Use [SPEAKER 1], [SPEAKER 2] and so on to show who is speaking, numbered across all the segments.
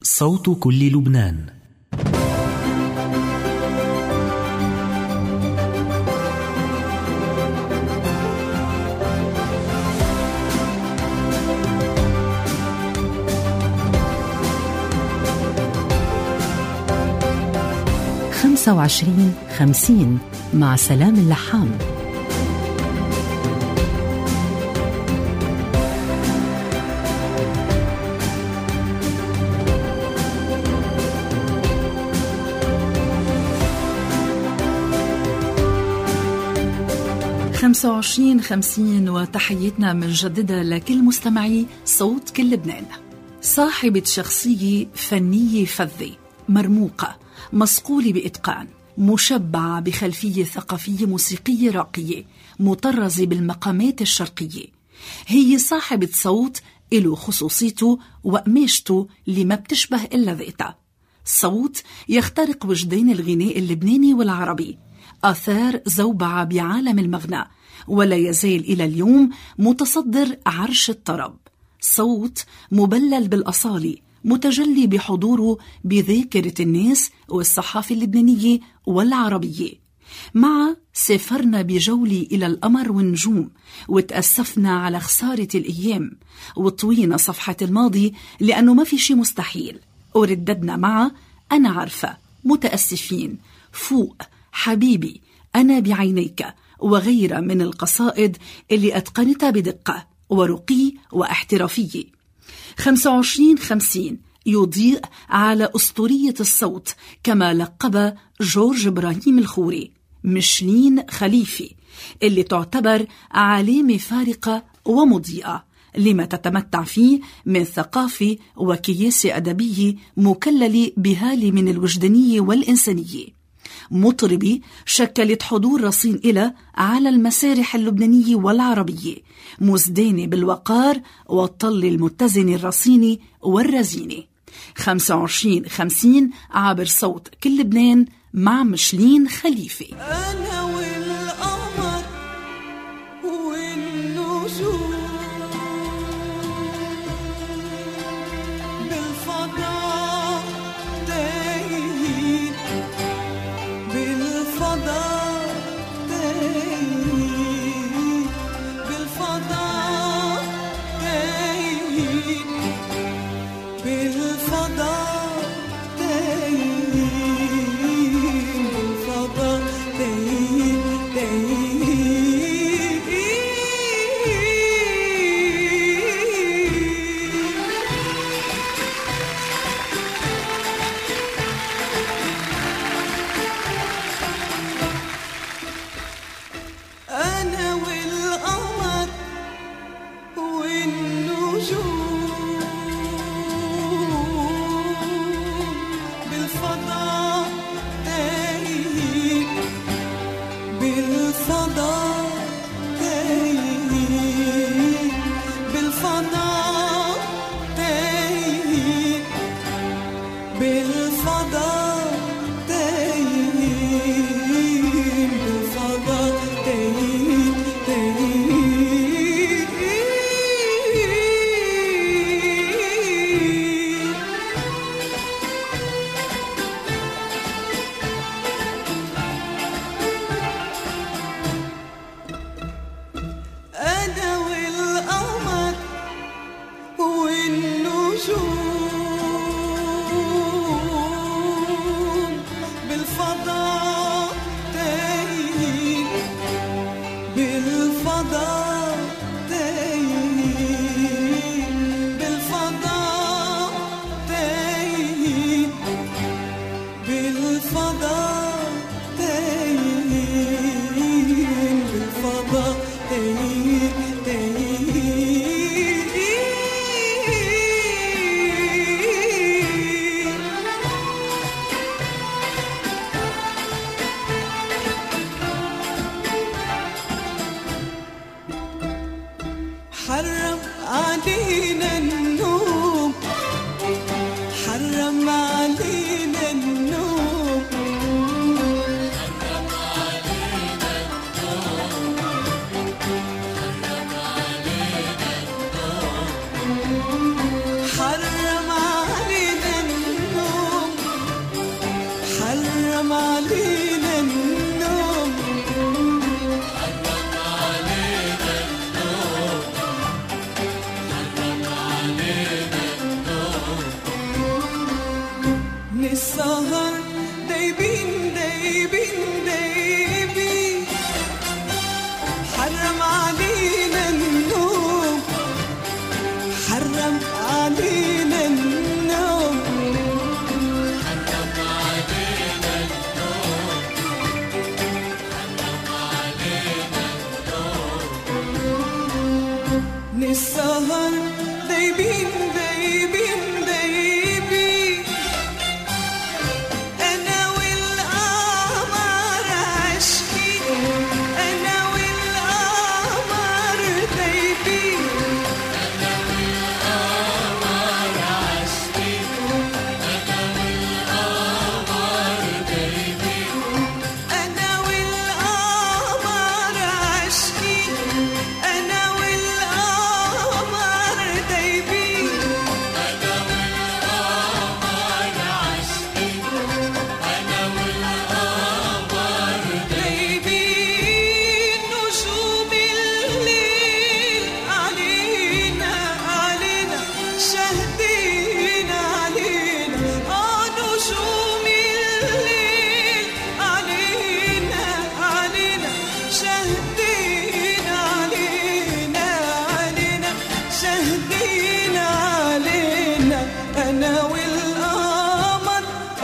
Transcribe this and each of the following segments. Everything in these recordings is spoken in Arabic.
[SPEAKER 1] صوت كل لبنان.
[SPEAKER 2] خمسة وعشرين 50 مع سلام اللحام.
[SPEAKER 3] خمسة وعشرين 50 وتحيتنا مجددة لكل مستمعي صوت كل لبنان. صاحبة شخصية فنية فذة مرموقة، مصقولة بإتقان، مشبعة بخلفية ثقافية موسيقية راقية، مطرزة بالمقامات الشرقية. هي صاحبة صوت إله خصوصيته وقماشته اللي ما بتشبه إلا ذاتها. صوت يخترق وجدان الغناء اللبناني والعربي، آثار زوبعة بعالم المغنى، ولا يزال إلى اليوم متصدر عرش الطرب. صوت مبلل بالأصالة، متجلي بحضوره بذاكرة الناس والصحافة اللبنانية والعربية. مع سافرنا بجولة إلى القمر والنجوم، وتأسفنا على خسارة الأيام، وطوينا صفحة الماضي لأنه ما في شي مستحيل، ورددنا مع أنا عارفة، متأسفين، فوق، حبيبي، أنا بعينيك، وغيرها من القصائد اللي أتقنتها بدقة ورقي واحترافية. 25 50 يضيء على أسطورية الصوت كما لقب جورج إبراهيم الخوري مشلين خليفي، اللي تعتبر علامة فارقة ومضيئة لما تتمتع فيه من ثقافة وكياسة أدبية مكللة بهالة من الوجدانية والإنسانية. مطربة شكلت حضور رصين إلى على المسارح اللبنانية والعربية، مزدانة بالوقار والطل المتزن الرصيني والرزينة. 25 50 عبر صوت كل لبنان مع مشلين خليفة.
[SPEAKER 4] أنا والقمر والنجوم بالفضاء تايهين، بالفضاء تايهين، بالفضاء تايهين، بالفضاء تايهين، بالفضاء تايهين تايهين. أنا والقمر والنجوم دايبين دايبين حرم علينا النوم حرم علينا النوم حرم علينا النوم حرم علينا النوم نسهر دايبين دايبين دايبين أنا والقمر عاشقين أنا والقمر دايبين أنا والقمر عاشقين أنا والقمر دايبين أنا والقمر عاشقين أنا والقمر دايبين أنا والقمر عاشقين أنا والقمر دايبين نجوم الليل علينا علينا شاهدين علينا نجوم الليل علينا علينا شاهدين علينا علينا شاهدين علينا أنا والقمر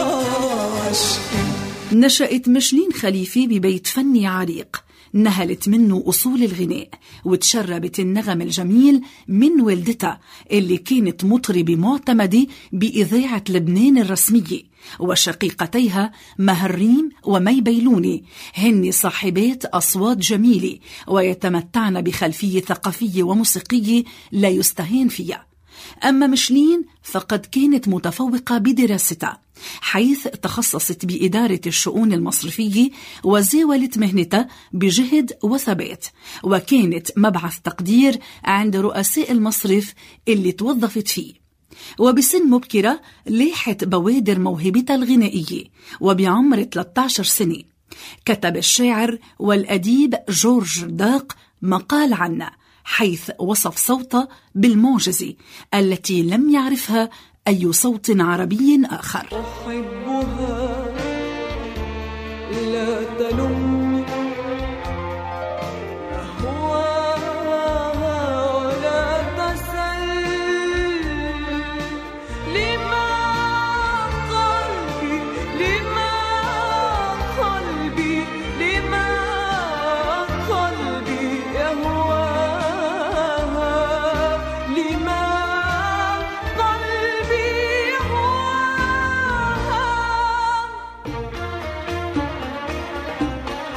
[SPEAKER 4] عاشقين.
[SPEAKER 3] نشأت مشلين خليفي ببيت فني عريق نهلت منه أصول الغناء وتشربت النغم الجميل من والدتها اللي كانت مطربة معتمدة بإذاعة لبنان الرسمية، وشقيقتيها مهريم ومي بيلوني هن صاحبات أصوات جميلة ويتمتعن بخلفية ثقافية وموسيقية لا يستهان فيها. أما مشلين فقد كانت متفوقة بدراستها، حيث تخصصت بإدارة الشؤون المصرفية وزاولت مهنتها بجهد وثبات، وكانت مبعث تقدير عند رؤساء المصرف اللي توظفت فيه. وبسن مبكرة لاحت بوادر موهبتها الغنائية، وبعمر 13 سنة كتب الشاعر والأديب جورج داق مقال عنها، حيث وصف صوته بالمعجزة التي لم يعرفها أي صوت عربي آخر.
[SPEAKER 4] أحبها لا تلومني أهواها ولا تسل لما قلبي لما قلبي لما قلبي يهواها لما قلبي يهواها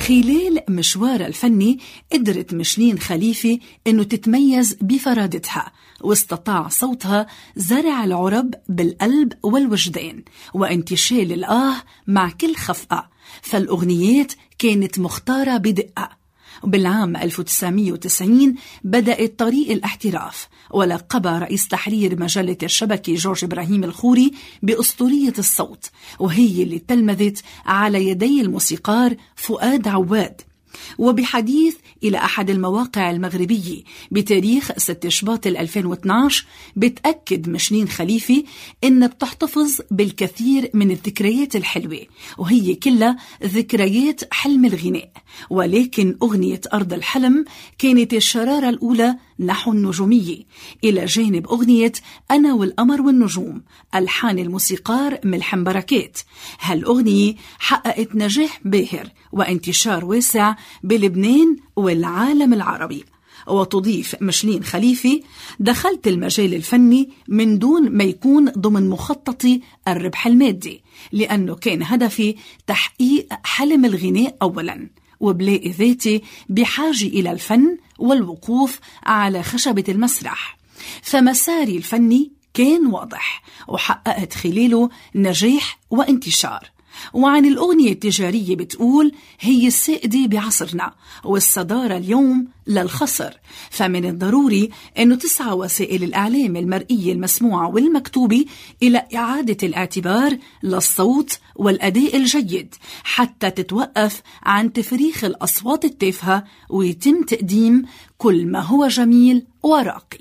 [SPEAKER 3] خلال مشوارها الفني قدرت مشلين خليفة أنه تتميز بفرادتها، واستطاع صوتها زرع العرب بالقلب والوجدان وانتشال الآه مع كل خفقة، فالأغنيات كانت مختارة بدقة. وبالعام 1990 بدأت طريق الاحتراف، ولقبها رئيس تحرير مجلة الشبكة جورج إبراهيم الخوري بأسطورية الصوت، وهي اللي تلمذت على يدي الموسيقار فؤاد عواد. وبحديث إلى أحد المواقع المغربية بتاريخ 6 شباط 2012 بتأكد مشلين خليفة إنها بتحتفظ بالكثير من الذكريات الحلوة، وهي كلها ذكريات حلم الغناء، ولكن أغنية أرض الحلم كانت الشرارة الأولى نحو النجومية، إلى جانب أغنية أنا والقمر والنجوم ألحان الموسيقار ملحم بركات. هالأغنية حققت نجاح باهر وانتشار واسع بلبنان والعالم العربي. وتضيف مشلين خليفة: دخلت المجال الفني من دون ما يكون ضمن مخططي الربح المادي، لأنه كان هدفي تحقيق حلم الغناء أولاً، وبلاقي ذاتي بحاجة إلى الفن والوقوف على خشبة المسرح، فمساري الفني كان واضح وحققت خلاله نجاح وانتشار. وعن الأغنية التجارية بتقول: هي السائدة بعصرنا والصدارة اليوم للخسر، فمن الضروري أن تسعى وسائل الإعلام المرئية المسموعة والمكتوبة إلى إعادة الاعتبار للصوت والأداء الجيد حتى تتوقف عن تفريخ الأصوات التافهة ويتم تقديم كل ما هو جميل وراقي.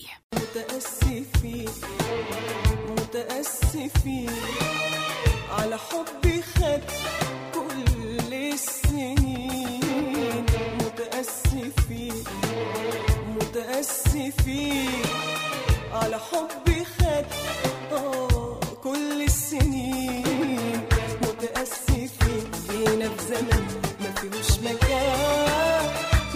[SPEAKER 4] متأسفين على حبي خد كل السنين، متأسفين على حبي خد كل السنين، متأسفين بينا في زمن ما فيهوش مكان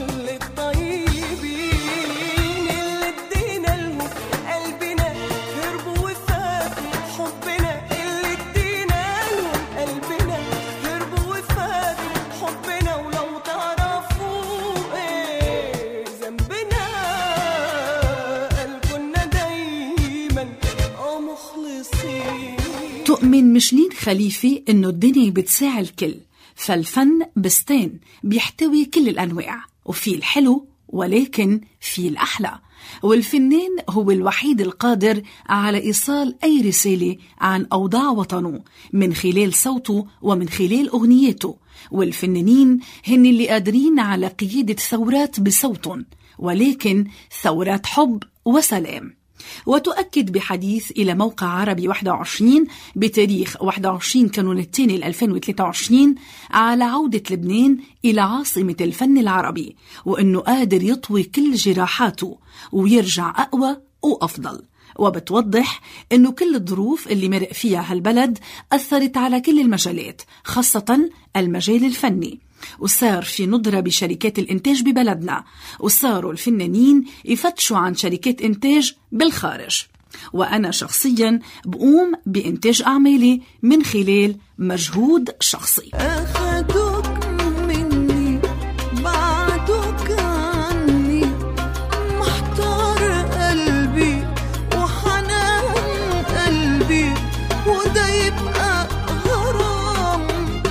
[SPEAKER 4] للطيبين، اللي ادينا لهم قلبنا هربوا وفاتوا حبنا، اللي ادينا لهم قلبنا هربوا وفاتوا حبنا، ولو تعرفوا ايه ذنبنا قال كنا دايما مخلصين.
[SPEAKER 3] تؤمن مشلين خليفة إنه الدنيا بتساع الكل، فالفن بستان بيحتوي كل الأنواع، وفي الحلو ولكن في الأحلى، والفنان هو الوحيد القادر على إيصال أي رسالة عن أوضاع وطنه من خلال صوته ومن خلال أغنياته، والفنانين هن اللي قادرين على قيادة ثورات بصوتهم، ولكن ثورات حب وسلام. وتؤكد بحديث إلى موقع عربي 21 بتاريخ 21 كانون الثاني 2023 على عودة لبنان إلى عاصمة الفن العربي، وأنه قادر يطوي كل جراحاته ويرجع أقوى وأفضل. وبتوضح أنه كل الظروف اللي مرق فيها هالبلد أثرت على كل المجالات، خاصة المجال الفني، وصار في ندرة بشركات الإنتاج ببلدنا، وصاروا الفنانين يفتشوا عن شركات إنتاج بالخارج. وأنا شخصيا بقوم بإنتاج أعمالي من خلال مجهود شخصي.
[SPEAKER 4] أخدوك مني بعدوك عني، محتار قلبي وحنان قلبي، وده يبقى غرام.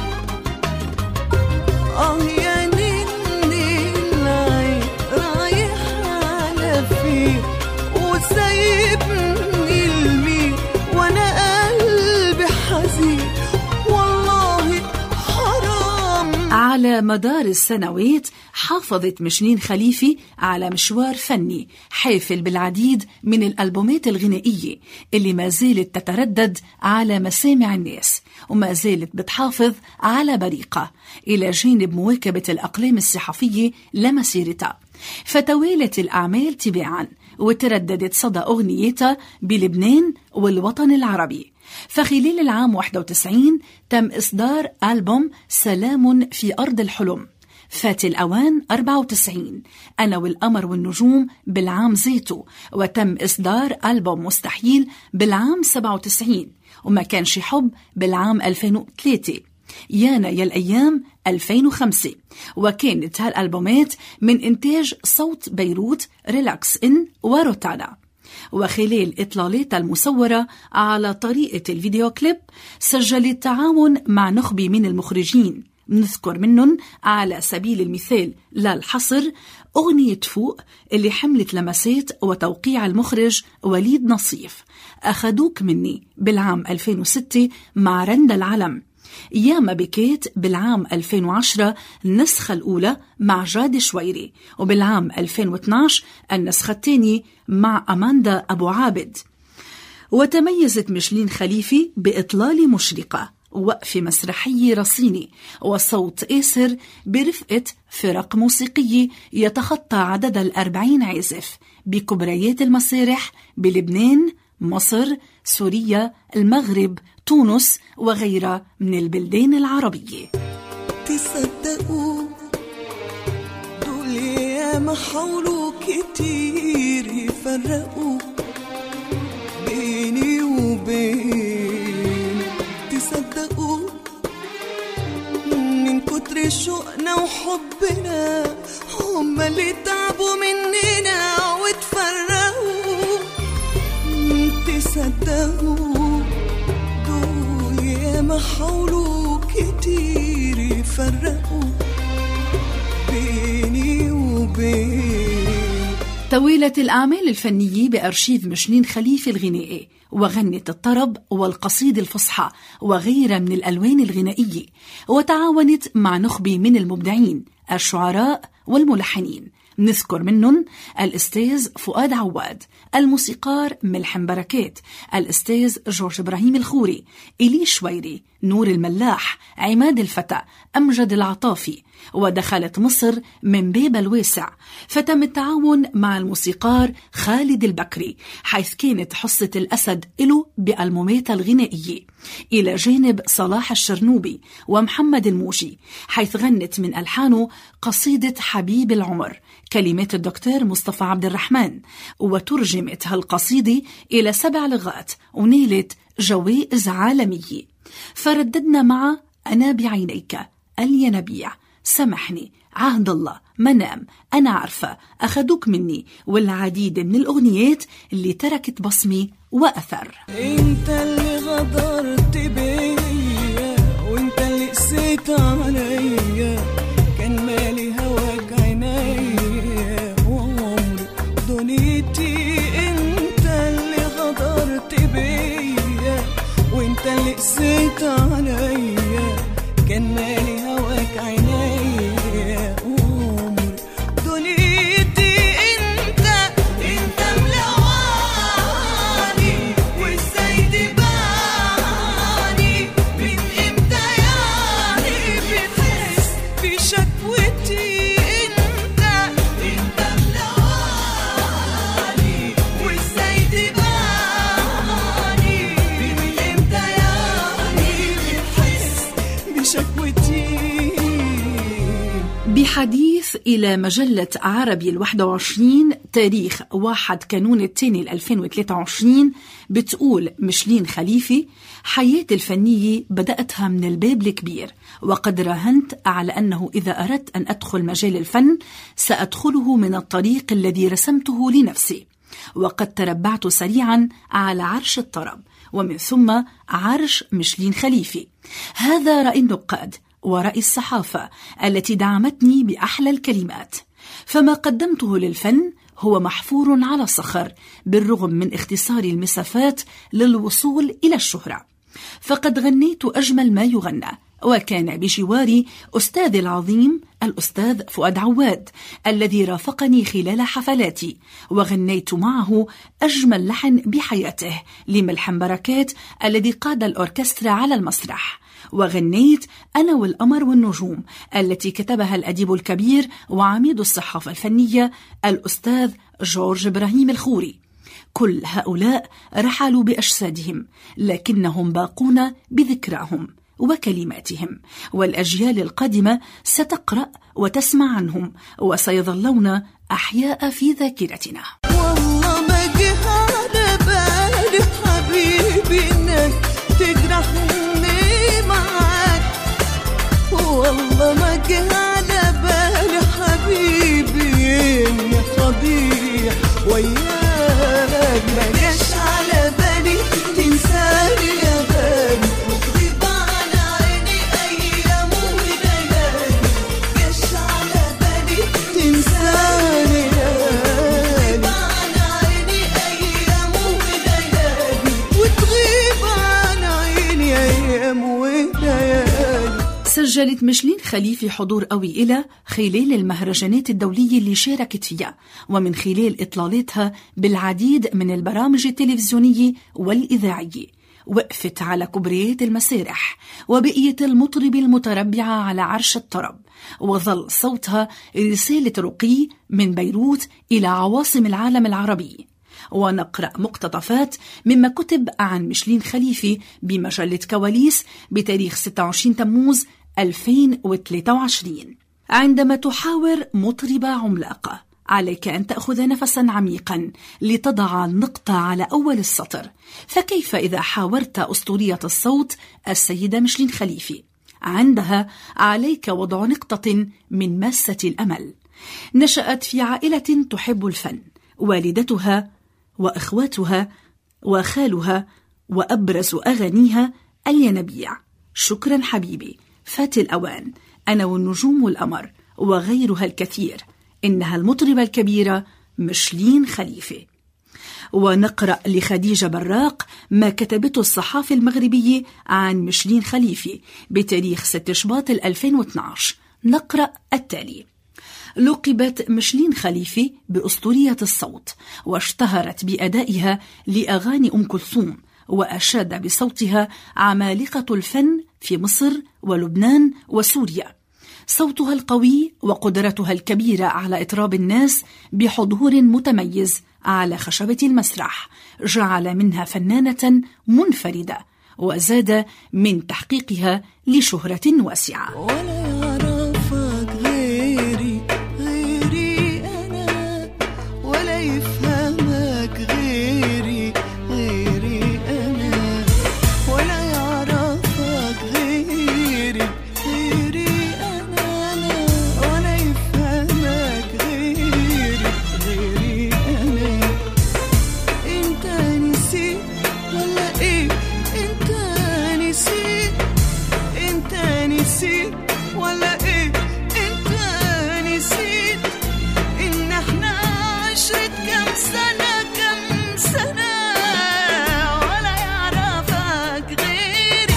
[SPEAKER 4] يا نني العين رايح على فيه وسايبني المين، وانا قلبي حزين والله حرام.
[SPEAKER 3] على مدار السنوات حافظت مشلين خليفة على مشوار فني حافل بالعديد من الألبومات الغنائية اللي ما زالت تتردد على مسامع الناس، وما زالت بتحافظ على بريقة إلى جانب مواكبة الأقلام الصحفية لمسيرتها. فتوالت الأعمال تباعا وترددت صدى أغنيتها بلبنان والوطن العربي. فخلال العام 91 تم إصدار ألبوم سلام في أرض الحلم، فات الأوان 94 أنا والقمر والنجوم بالعام زيتو، وتم إصدار ألبوم مستحيل بالعام 97، وما كانش حب بالعام 2003. يانا يا الأيام 2005. وكانت هالألبومات من إنتاج صوت بيروت، ريلاكس إن وروتانا. وخلال إطلالاتها المصورة على طريقة الفيديو كليب سجلت تعاون مع نخبة من المخرجين، نذكر منهم على سبيل المثال لا الحصر أغنية فوق اللي حملت لمسات وتوقيع المخرج وليد نصيف، أخدوك مني بالعام 2006 مع رندا العلم، ياما بكيت بالعام 2010 النسخة الأولى مع جاد شويري، وبالعام 2012 النسخة الثانية مع أماندا أبو عابد. وتميزت مشلين خليفي بإطلال مشرقة، وقفة مسرحية رصينة، وصوت آسر برفقة فرق موسيقية يتخطى عدد 40 عازف بكبريات المسارح بلبنان، مصر، سوريا، المغرب، تونس وغيرها من البلدان العربية.
[SPEAKER 4] تصدقوا دول ياما حاولوا كتير يفرقوا بيني وبين، تصدقوا من كتر شوقنا وحبنا هم اللي تعبوا مننا وتفرقوا. تصدقوا دول ياما حاولوا كتير يفرقوا بيني وبين.
[SPEAKER 3] طويلة الأعمال الفنية بأرشيف مشلين خليفي الغنائي، وغنت الطرب والقصيدة الفصحى وغيرها من الألوان الغنائية، وتعاونت مع نخبة من المبدعين الشعراء والملحنين، نذكر منهم الأستاذ فؤاد عواد، الموسيقار ملحم بركات، الأستاذ جورج إبراهيم الخوري، إلي شويري، نور الملاح، عماد الفتى، أمجد العطافي. ودخلت مصر من باب الواسع، فتم التعاون مع الموسيقار خالد البكري، حيث كانت حصة الأسد له بألبوماتها الغنائية، إلى جانب صلاح الشرنوبي ومحمد الموجي، حيث غنت من ألحانه قصيدة حبيب العمر كلمات الدكتور مصطفى عبد الرحمن، وترجمت هالقصيدة إلى 7 لغات ونيلت جوائز عالمية. فرددنا مع أنا بعينيك، الينبيع، سامحني، عهد الله، منام، أنا عارفة، أخدوك مني، والعديد من الأغنيات اللي تركت بصمي وأثر.
[SPEAKER 4] انت اللي غدرت بيا وانت اللي قسيت عليا، كان مالي هواك عينيا وعمري دنيتي. انت اللي غدرت بيا وانت اللي قسيت عليا، كان مالي هواك عينيا وعمري دنيتي. انت ملواني وازاي تباني، من امتى يعني بتحس بشكوتي. انت ملواني وازاي تباني، من امتى يعني بتحس بشكوتي.
[SPEAKER 3] بحديث إلى مجلة عربي 21 تاريخ 1 كانون الثاني 2023 بتقول مشلين خليفي: حياتي الفنية بدأتها من الباب الكبير، وقد راهنت على أنه إذا أردت أن أدخل مجال الفن سأدخله من الطريق الذي رسمته لنفسي، وقد تربعت سريعا على عرش الطرب ومن ثم عرش مشلين خليفي. هذا رأي النقاد ورأي الصحافة التي دعمتني بأحلى الكلمات، فما قدمته للفن هو محفور على صخر بالرغم من اختصار المسافات للوصول إلى الشهرة. فقد غنيت أجمل ما يغنى، وكان بجواري أستاذي العظيم الأستاذ فؤاد عواد الذي رافقني خلال حفلاتي، وغنيت معه أجمل لحن بحياته لملحم بركات الذي قاد الأوركسترا على المسرح، وغنيت أنا والقمر والنجوم التي كتبها الأديب الكبير وعميد الصحافة الفنية الأستاذ جورج إبراهيم الخوري. كل هؤلاء رحلوا بأجسادهم، لكنهم باقون بذكراهم وكلماتهم، والأجيال القادمة ستقرأ وتسمع عنهم وسيظلون أحياء في ذاكرتنا.
[SPEAKER 4] والله ما جه على بالي حبيبي انك تجرحني معاك،
[SPEAKER 3] سجلت مشلين خليفي حضور قوي إلها خلال المهرجانات الدولية اللي شاركت فيها، ومن خلال إطلالاتها بالعديد من البرامج التلفزيونية والإذاعية. وقفت على كبريات المسارح وبقيت المطربة المتربعة على عرش الطرب، وظل صوتها رسالة رقي من بيروت إلى عواصم العالم العربي. ونقرأ مقتطفات مما كتب عن مشلين خليفي بمجلة كواليس بتاريخ 26 تموز 2023. عندما تحاور مطربة عملاقة، عليك أن تأخذ نفسا عميقا لتضع النقطة على أول السطر. فكيف إذا حاورت أسطورية الصوت السيدة مشلين خليفي؟ عندها عليك وضع نقطة من ماسة الأمل. نشأت في عائلة تحب الفن، والدتها وإخواتها وخالها، وأبرز أغانيها الينبيع، شكرا حبيبي، فات الأوان، أنا والنجوم والقمر، وغيرها الكثير. إنها المطربة الكبيرة مشلين خليفي. ونقرأ لخديجة براق ما كتبته الصحافة المغربية عن مشلين خليفي بتاريخ 6 شباط 2012. نقرأ التالي: لقبت مشلين خليفي بأسطورية الصوت، واشتهرت بأدائها لأغاني أم كلثوم، وأشاد بصوتها عمالقة الفن في مصر ولبنان وسوريا. صوتها القوي وقدرتها الكبيرة على إطراب الناس بحضور متميز على خشبة المسرح جعل منها فنانة منفردة، وزاد من تحقيقها لشهرة واسعة.
[SPEAKER 4] ولا يعرفك غيري أنا، ولا يفهمك غيري أنا، ولا يعرفك غيري أنا، ولا يفهمك غيري أنا. انت نسيت ولا ايه؟ انت نسيت ولا ايه؟ انت نسيت ان احنا عشرة كم سنة ولا يعرفك غيري.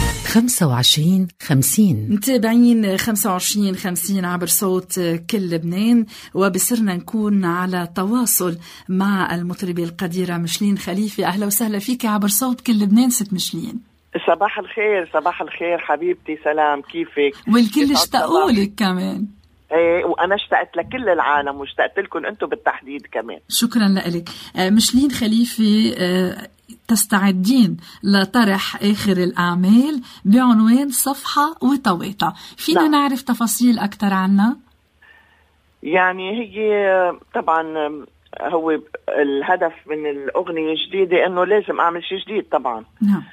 [SPEAKER 2] 25-50
[SPEAKER 3] متابعين 25-50 عبر صوت كل لبنان، وبصرنا نكون على تواصل مع المطربة القديرة مشلين خليفي. أهلا وسهلا فيك عبر صوت كل لبنان ست مشلين.
[SPEAKER 1] صباح الخير حبيبتي، سلام، كيفك؟
[SPEAKER 3] والكل اشتاقوا لك كمان.
[SPEAKER 1] ايه، وانا اشتقت لكل العالم واشتقت لكم انتم بالتحديد كمان.
[SPEAKER 3] شكرا لك. مشلين خليفي، تستعدين لطرح آخر الأعمال بعنوان صفحة وطويطة، فينا
[SPEAKER 1] نعم.
[SPEAKER 3] نعرف تفاصيل أكثر عنها؟
[SPEAKER 1] يعني هي طبعا هو الهدف من الأغنية الجديدة انه لازم اعمل شيء جديد طبعا.
[SPEAKER 3] نعم.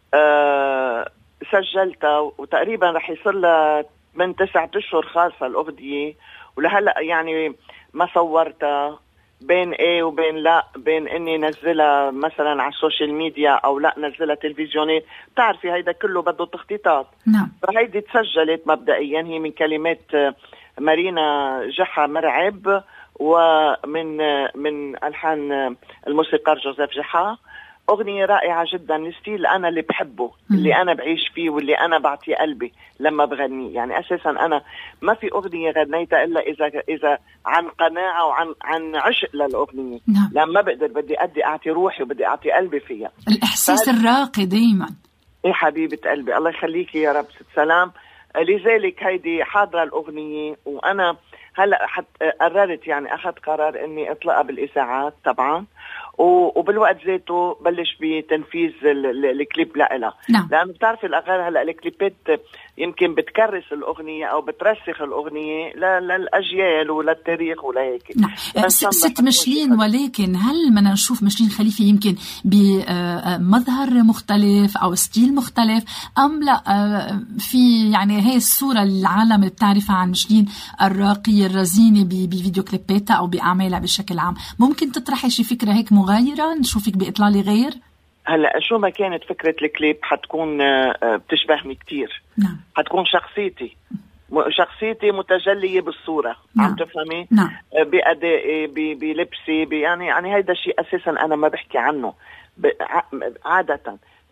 [SPEAKER 1] سجلتها وتقريبا رح يصير لها من 9 أشهر خالصة الأغنية، ولهلأ يعني ما صورتها، بين ايه وبين لا، بين اني نزلها مثلا على السوشيال ميديا او لا نزلها تلفزيونات. بتعرفي هيدا كله بده تخطيطات.
[SPEAKER 3] نعم.
[SPEAKER 1] فهيدي تسجلت مبدئيا، هي من كلمات مارينا جحا مرعب، ومن ألحان الموسيقار جوزيف جحا. أغنية رائعة جدا، الستيل أنا اللي بحبه، اللي أنا بعيش فيه، واللي أنا بعطي قلبي لما بغني. يعني أساسا أنا ما في أغنية غنيتها إلا إذا عن قناعة وعن عشق للأغنية.
[SPEAKER 3] نعم.
[SPEAKER 1] لما بقدر بدي أعطي روحي وبدي أعطي قلبي فيها.
[SPEAKER 3] الإحساس الراقي دايما.
[SPEAKER 1] إيه حبيبة قلبي، الله يخليكي يا رب، ست سلام. لذلك هيدي حاضرة الأغنية، وأنا هلأ قررت، يعني أخذت قرار إني أطلقها بالإذاعات طبعا، وبالوقت ذاته بلش بتنفيذ الكليب لها.
[SPEAKER 3] نعم.
[SPEAKER 1] لأنه بتعرفي الأغاني هلأ الكليبات يمكن بتكرس الأغنية أو بترسخ الأغنية للأجيال وللتاريخ ولهيك.
[SPEAKER 3] نعم. ست مشلين، ولكن هل بدنا نشوف مشلين خليفي يمكن بمظهر مختلف أو ستيل مختلف، أم لا في يعني هي الصورة اللي العالم بتعرفها عن مشلين الراقية الرزينة بفيديو كليباتها أو بأعمالها بشكل عام؟ ممكن تطرحي شي فكرة هيك مغايرة نشوفك بإطلالة غير؟
[SPEAKER 1] هلا شو ما كانت فكرة الكليب حتكون بتشبهني كتير.
[SPEAKER 3] نعم.
[SPEAKER 1] حتكون شخصيتي متجلية بالصورة.
[SPEAKER 3] نعم.
[SPEAKER 1] عم تفهمي؟
[SPEAKER 3] نعم.
[SPEAKER 1] بأدائي، بلبسي، يعني هيدا الشيء أساسا أنا ما بحكي عنه عادة.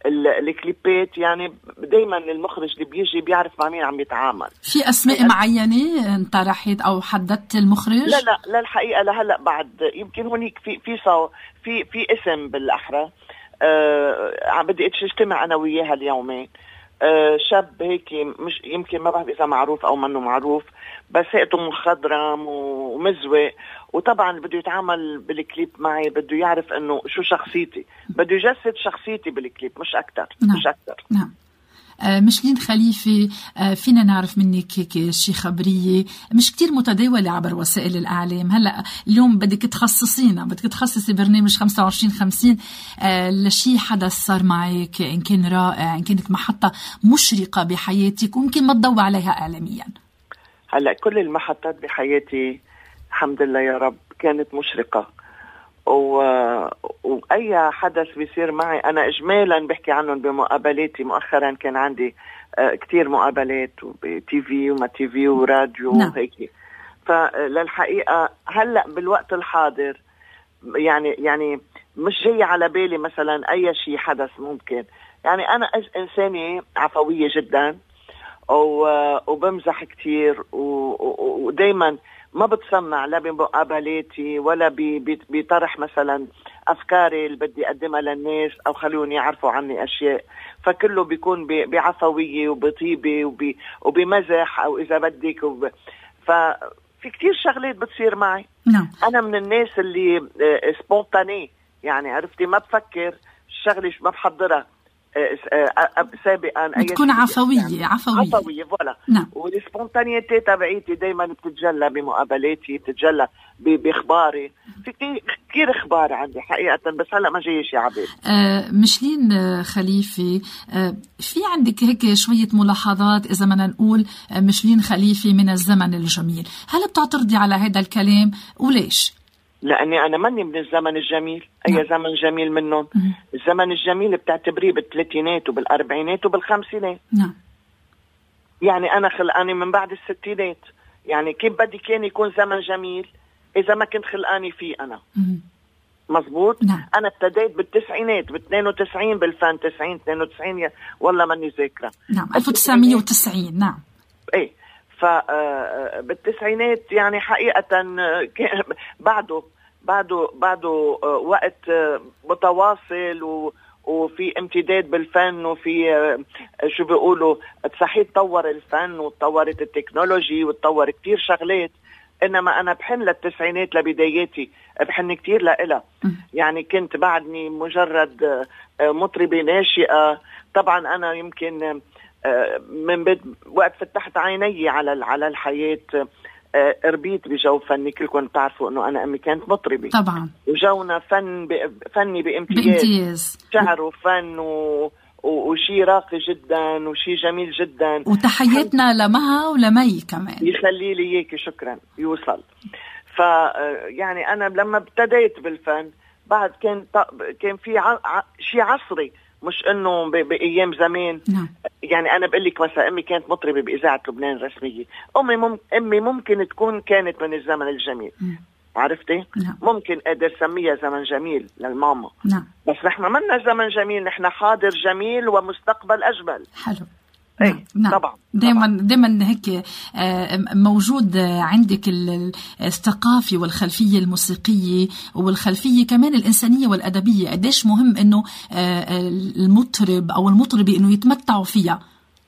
[SPEAKER 1] الكليبات يعني دايما المخرج اللي بيجي بيعرف مع مين عم يتعامل.
[SPEAKER 3] في أسماء معينة انت رحت أو حددت المخرج؟
[SPEAKER 1] لا الحقيقة لهلا بعد يمكن هونيك في اسم بالأحرى بدي اجتمع أنا وياها اليومين. شاب هيك مش يمكن ما بعرف إذا معروف أو منه معروف، بس هيئته مخضرم ومزوق، وطبعا بده يتعامل بالكليب معي، بده يعرف إنه شو شخصيتي، بده يجسد شخصيتي بالكليب مش أكتر.
[SPEAKER 3] نعم.
[SPEAKER 1] مش أكتر.
[SPEAKER 3] نعم. مشلين خليفي، فينا نعرف منك هيك شي خبرية مش كتير متداولة عبر وسائل الإعلام. هلأ اليوم بدك تخصصي برنامج 25-50 لشي حدث صار معك، إن كان رائع، إن كانت محطة مشرقة بحياتك وممكن ما تضوى عليها إعلاميا.
[SPEAKER 1] هلأ كل المحطات بحياتي الحمد لله يا رب كانت مشرقة، وأي حدث بيصير معي أنا إجمالا بحكي عنهم بمقابلاتي. مؤخرا كان عندي كتير مقابلات بتي في وما تي في وراديو وهيك. فللحقيقة هلأ بالوقت الحاضر يعني مش جاي على بالي مثلا أي شيء حدث ممكن. يعني أنا إنسانة عفوية جدا وبمزح كتير ودايما ما بتصنع لا بمقابلاتي ولا بطرح مثلا أفكاري اللي بدي أقدمها للناس أو خلوني يعرفوا عني أشياء. فكله بيكون بعفوية وبطيبة وبمزح أو إذا بدك ففي كتير شغلات بتصير معي.
[SPEAKER 3] نعم.
[SPEAKER 1] أنا من الناس اللي سبونتاني، يعني عرفتي ما بفكر الشغلة ما بحضرها سابقا.
[SPEAKER 3] بتكون عفوية
[SPEAKER 1] فوالا.
[SPEAKER 3] نعم.
[SPEAKER 1] والسبونتانيتي تبعيتي دايما بتتجلى بمقابلاتي، بتتجلى باخباري. في كثير اخبار عندي حقيقة، بس هلا ما جاي شيء عبيد.
[SPEAKER 3] مشلين خليفي، في عندك هيك شوية ملاحظات إذا بدنا نقول مشلين خليفي من الزمن الجميل، هل بتعترضي على هذا الكلام وليش؟
[SPEAKER 1] لأني أنا ماني من الزمن الجميل. أي زمن جميل منهم؟ الزمن الجميل بتعتبريه بالثلاثينات وبالأربعينات وبالخمسينات.
[SPEAKER 3] نعم.
[SPEAKER 1] يعني أنا خلقاني من بعد الستينات، يعني كيف بدي كان يكون زمن جميل إذا ما كنت خلقاني فيه أنا؟ مزبوط.
[SPEAKER 3] نعم.
[SPEAKER 1] أنا ابتديت بالتسعينات، ب92 بالفن، 90-92 والله ماني ذاكرة.
[SPEAKER 3] نعم. 1990. نعم.
[SPEAKER 1] إيه. بالتسعينات يعني حقيقة بعده وقت متواصل وفي امتداد بالفن، وفي شو بيقولوا صحيح تطور الفن وتطورت التكنولوجي وتطور كتير شغلات. إنما أنا بحن للتسعينات لبداياتي، بحن كتير لإلها. يعني كنت بعدني مجرد مطربة ناشئة. طبعا أنا يمكن من وقت فتحت عيني على الحياة ربيت بجو فني. كلكم بتعرفوا انه انا امي كانت مطربة
[SPEAKER 3] طبعا،
[SPEAKER 1] وجونا فني بامتياز. شعر وفن وشي راقي جدا وشي جميل جدا.
[SPEAKER 3] وتحياتنا لمها ولمي كمان،
[SPEAKER 1] يخلي لي اياكي. شكرا. يوصل. يعني انا لما ابتديت بالفن بعد كان في شي عصري، مش انه بايام زمان.
[SPEAKER 3] نعم.
[SPEAKER 1] يعني انا بقول لك مثلا امي كانت مطربه باذاعه لبنان رسميه. امي ممكن تكون كانت من الزمن الجميل. عرفتي؟
[SPEAKER 3] نعم.
[SPEAKER 1] ممكن قادر سميها زمن جميل للماما.
[SPEAKER 3] نعم.
[SPEAKER 1] بس نحن منا زمن جميل، نحن حاضر جميل ومستقبل اجمل.
[SPEAKER 3] حلو.
[SPEAKER 1] ايه.
[SPEAKER 3] نعم.
[SPEAKER 1] طبعا
[SPEAKER 3] دائما هيك موجود عندك الثقافي والخلفيه الموسيقيه والخلفيه كمان الانسانيه والادبيه. قديش مهم انه المطرب او المطربه انه يتمتعوا فيها.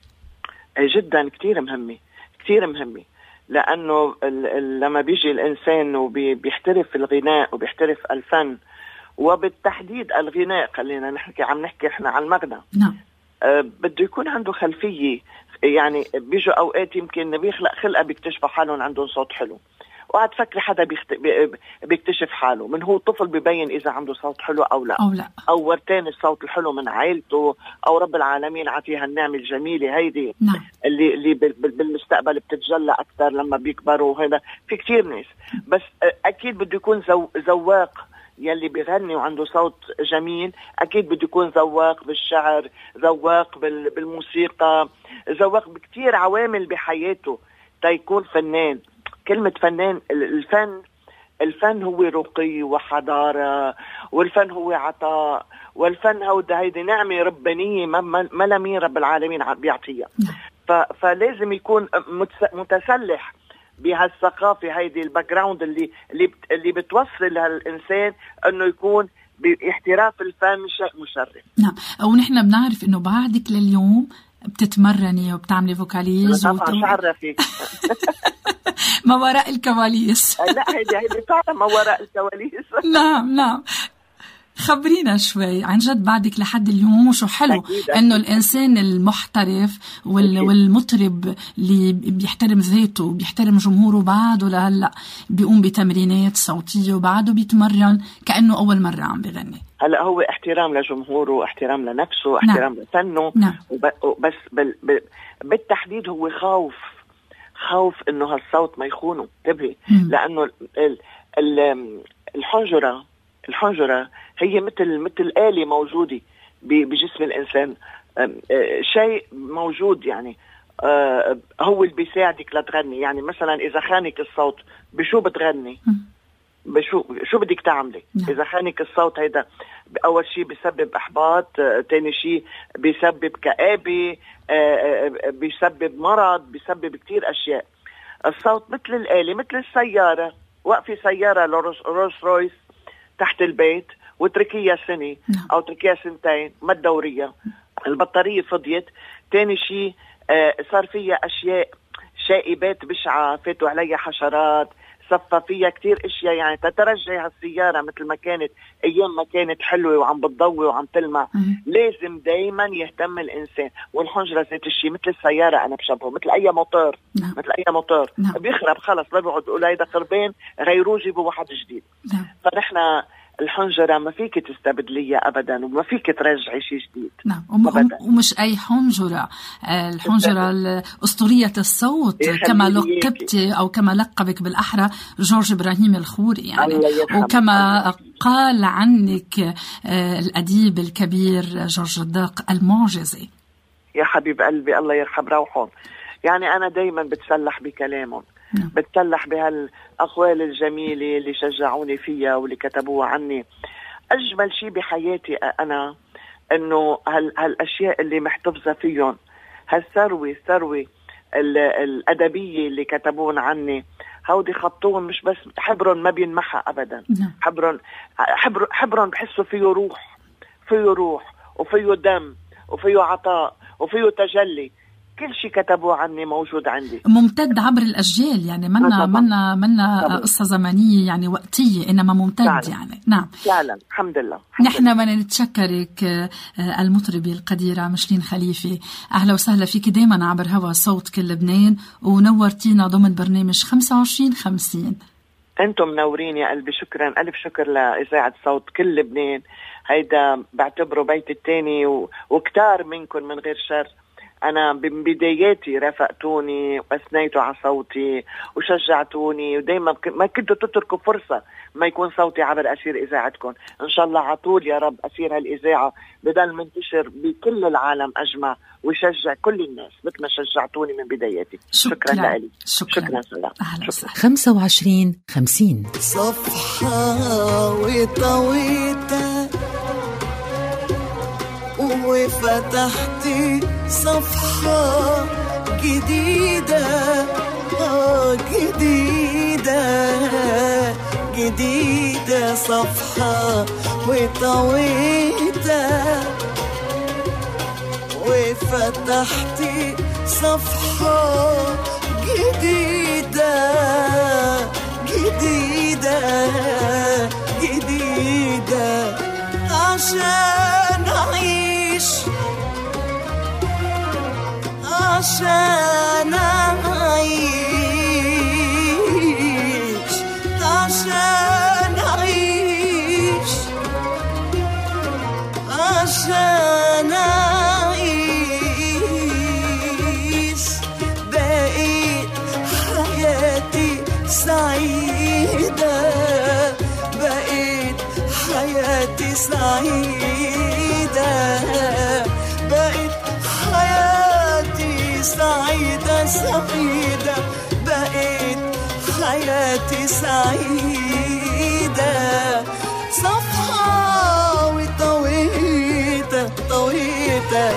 [SPEAKER 1] جدا. كتير مهمه لانه لما بيجي الانسان وبيحترف الغناء وبيحترف الفن وبالتحديد الغناء، خلينا نحكي احنا عن المغنى.
[SPEAKER 3] نعم.
[SPEAKER 1] بده يكون عنده خلفية. يعني بيجوا أوقات يمكن بيخلق خلقة بيكتشفوا حالهم عندهم صوت حلو، وقعد فكري حدا بيكتشف حاله من هو طفل بيبين إذا عنده صوت حلو أو لا. أو ورتان الصوت الحلو من عائلته، أو رب العالمين عطيها النعمة الجميلة هيدي.
[SPEAKER 3] نعم.
[SPEAKER 1] اللي بالمستقبل بتتجلى أكثر لما بيكبروا. هذا في كتير ناس، بس أكيد بده يكون زواق. يلي بيغني وعنده صوت جميل أكيد بده يكون ذواق بالشعر، ذواق بالموسيقى، ذواق بكتير عوامل بحياته تيكون فنان. كلمة فنان، الفن الفن هو رقي وحضارة، والفن هو عطاء، والفن هيدي نعمة ربانية ما لم رب العالمين بيعطيها. فلازم يكون متسلح بهالثقافة هيدي، الباك جراوند اللي بتوصل هالإنسان أنه يكون باحتراف الفن شيء مشرف.
[SPEAKER 3] نعم. ونحن بنعرف أنه بعدك لليوم بتتمرني وبتعملي فوكاليز
[SPEAKER 1] طبعا شعرفك
[SPEAKER 3] ما وراء الكواليس.
[SPEAKER 1] لا هيدي فعلا ما وراء الكواليس.
[SPEAKER 3] نعم. خبرينا شوي عن جد بعدك لحد اليوم، وشو حلو انه الانسان المحترف والمطرب اللي بيحترم ذاته وبيحترم جمهوره بعده لهلا بيقوم بتمرينات صوتيه وبعده بيتمرن كانه اول مره عم بغني.
[SPEAKER 1] هلا هو احترام لجمهوره، احترام لنفسه، احترام لفنه. بس بالتحديد هو خوف انه هالصوت ما يخونه. انتبهي، لانه الحنجرة هي مثل آلة موجودة بجسم الإنسان، شيء موجود يعني هو اللي بيساعدك لتغني. يعني مثلا إذا خانك الصوت بشو بتغني؟ شو بدك تعملي؟ إذا خانك الصوت هيدا أول شيء بيسبب إحباط، تاني شيء بيسبب كآبة، بيسبب مرض، بيسبب كتير أشياء. الصوت مثل الآلة، مثل السيارة. وقفي سيارة لروس رويس تحت البيت وتركيها سنة أو تركيها سنتين ما تدوريها، البطارية فضيت. تاني شيء صار فيها أشياء شائبات بشعة، فاتوا عليها حشرات، صفى فيها كتير اشياء. يعني تترجع هالسيارة مثل ما كانت ايام ما كانت حلوة وعم بتضوي وعم تلمع. لازم دايما يهتم الانسان. والحنجرة ذات الشيء مثل السيارة، انا بشبهه مثل اي موتور. مثل اي موتور بيخرب خلص ما بيقعد يقول هيدا خربان غيروه جيبوا واحد جديد. فنحن الحنجرة ما فيك تستبدليها أبدا، وما فيك ترجعي شيء جديد.
[SPEAKER 3] نعم. ومش أي حنجرة، الحنجرة أسطورية الصوت كما لقبت أو كما لقبك بالأحرى جورج إبراهيم الخوري يعني. وكما قال عنك الأديب الكبير جورج الداق المعجزي.
[SPEAKER 1] يا حبيب قلبي الله يرحم روحهم. يعني أنا دايما بتسلح بكلامهم، بتسلح بهالأقوال الجميلة اللي شجعوني فيها واللي كتبوها عني. أجمل شيء بحياتي أنا إنه هالأشياء اللي محتفظة فيهم، هالثروة الأدبية اللي كتبون عني، هودي خطوهم مش بس حبرهم ما بينمحى أبدا. حبرهم بحسوا فيه روح وفيه دم وفيه عطاء وفيه تجلي. كل شيء كتبوه عني موجود عندي، ممتد
[SPEAKER 3] عبر الأجيال. يعني منا قصة زمنية يعني وقتية، إنما ممتد فعلا. يعني نعم
[SPEAKER 1] فعلا. الحمد لله.
[SPEAKER 3] نحن بدنا نتشكرك المطربة القديرة مشلين خليفة. أهلا وسهلا فيك دايما عبر هوا صوت كل لبنان، ونورتينا ضمن برنامج 25/50.
[SPEAKER 1] أنتم منورين يا قلبي. شكرا، ألف شكر لإذاعة صوت كل لبنان. هيدا بعتبره بيت التاني وكتار منكم من غير شر. أنا ببداياتي رافقتوني وأثنيتوا على صوتي وشجعتوني، ودايما ما كنتوا تتركوا فرصة ما يكون صوتي عبر أسير إذاعتكم. إن شاء الله عطول يا رب أسير هالإذاعة بدل منتشر بكل العالم أجمع ويشجع كل الناس مثل ما شجعتوني من بداياتي. شكرا لألي. شكرا سلام.
[SPEAKER 2] 25/50
[SPEAKER 4] صفحة وطويتها وفتحتي صفحة جديدة، جديدة صفحة وطويتها وفتحتي صفحة جديدة عشان أعيش عشان أعيش عشان أعيش عشان أعيش بقيت حياتي سعيدة بقيت حياتي سعيدة بقيت حياتي سعيدة سعيدة بقيت حياتي سعيدة طويتك.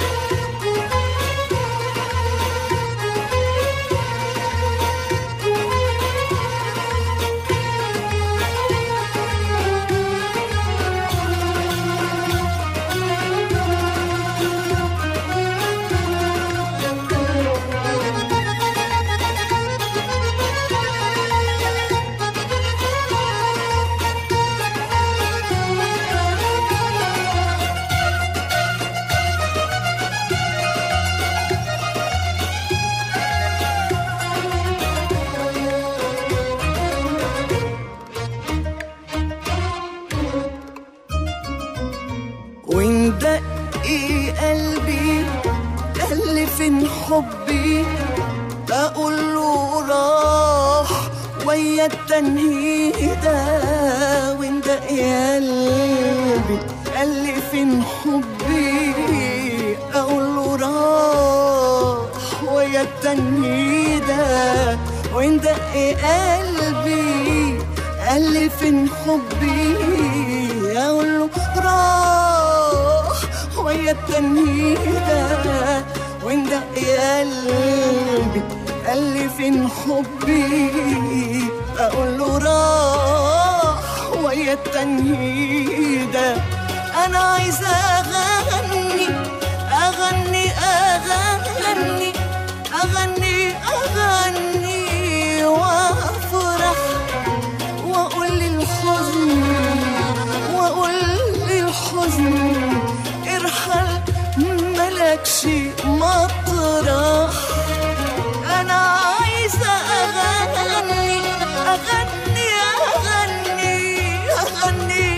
[SPEAKER 4] وندقي قلبي قال لي فين حبي، اقول له راح ويا التنهيدة. وندقي قلبي قال لي فين حبي، اقول له راح ويا التنهيدة. وندقي قلبي قال لي فين حبي، اقول له راح ويا التنهيدة. وندقي قلبي قال لي فين حبي، اقول له راح ويا التنهيدة. انا عايزة اغني اغني اغني اغني اغني وافرح، واقول للحزن واقول للحزن ارحل ملكش مطرح. انا عايزة اغني اغني اغني اغني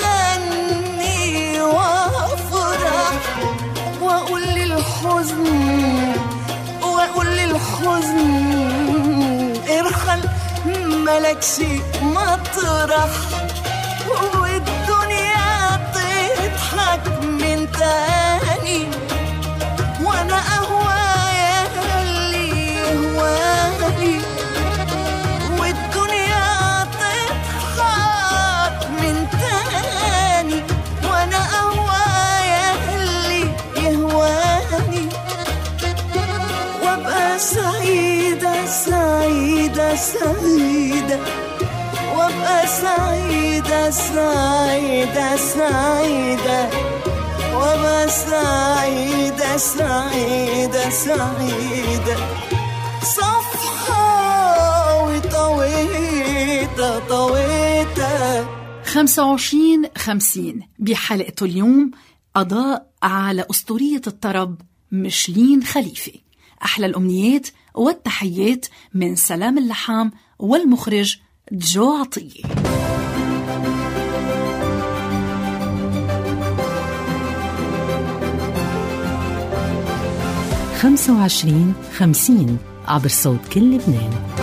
[SPEAKER 4] اغني وافرح، واقول للحزن واقول للحزن ارحل ملكش مطرح. والدنيا تضحك من تاني، وانا اهوايا اللي يهواني. والدنيا تضحك من تاني، وانا اهوايا اللي يهواني. وابقى سعيدة سعيدة سعيدة، وابقى سعيدة سعيدة سعيدة، وابقى سعيدة سعيدة سعيدة. صفحة وطويتة طويتة.
[SPEAKER 3] 25-50 بحلقته اليوم قضاء على أسطورية الطرب مشلين خليفي. أحلى الأمنيات والتحيات من سلام اللحام والمخرج جو عطية.
[SPEAKER 2] 25-50 عبر صوت كل لبنان.